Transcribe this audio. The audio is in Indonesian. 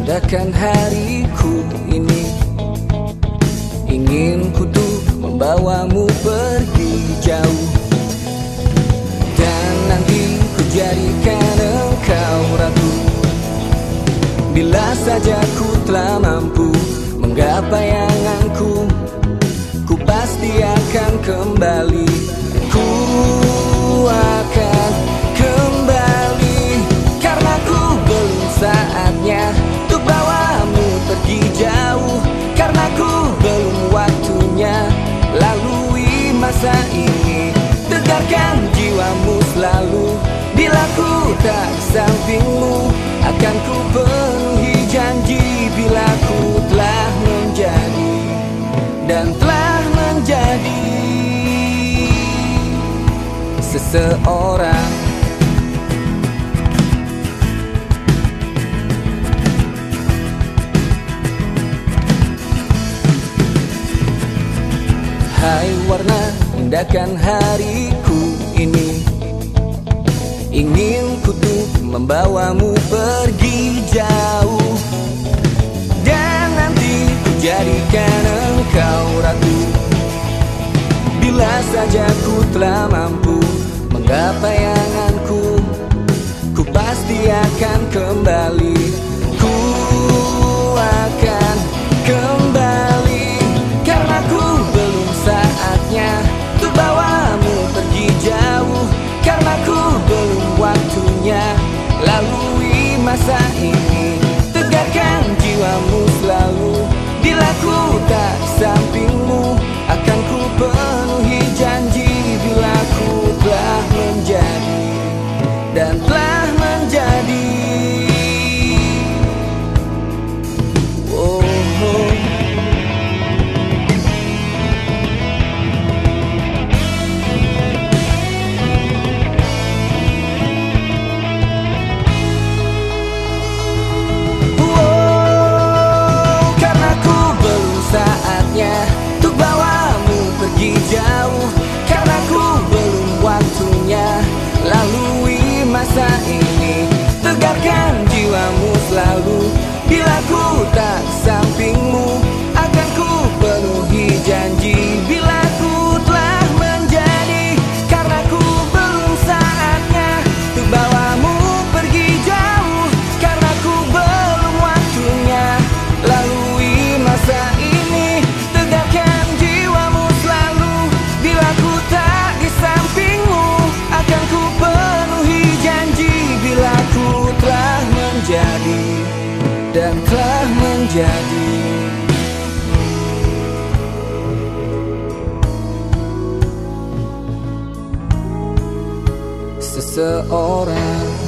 indahkan hariku ini. Ingin ku tuh membawamu pergi jauh, dan nanti ku jadikan engkau ratu. Bila saja ku telah mampu menggapai anganku, ku pasti akan kembali. Ku akan kembali, karena ku belum saatnya untuk bawamu pergi jauh. Karena ku belum waktunya lalui masa ini. Tegarkan jiwamu selalu, bila ku tak di sampingmu akan ku penuhi janji. Bila ku telah menjadi dan telah menjadi seseorang. Hai warna, indahkan hariku ini. Ingin ku tuh membawamu pergi jauh, dan nanti ku jadikan engkau ratu. Bila saja ku telah mampu menggapai anganku, ku pasti akan kembali. Ku akan kembali, karena ku belum saatnya untuk bawamu pergi jauh. Karena ku belum waktunya lalui masa ini. Tegarkan jiwamu selalu, bila ku tak di sampingmu akan ku penuhi janji. Bila ku telah menjadi dan telah menjadi. Lalui masa ini. Tegarkan jiwamu selalu, bila ku tak di sampingmu akan ku penuhi janji. Bila ku telah menjadi, karena ku belum saatnya untuk bawamu pergi jauh. Karena ku belum waktunya lalui masa ini. Tegarkan jiwamu selalu, bila ku tak di sampingmu akan ku penuhi janji. Bila ku telah menjadi dan telah menjadi seseorang.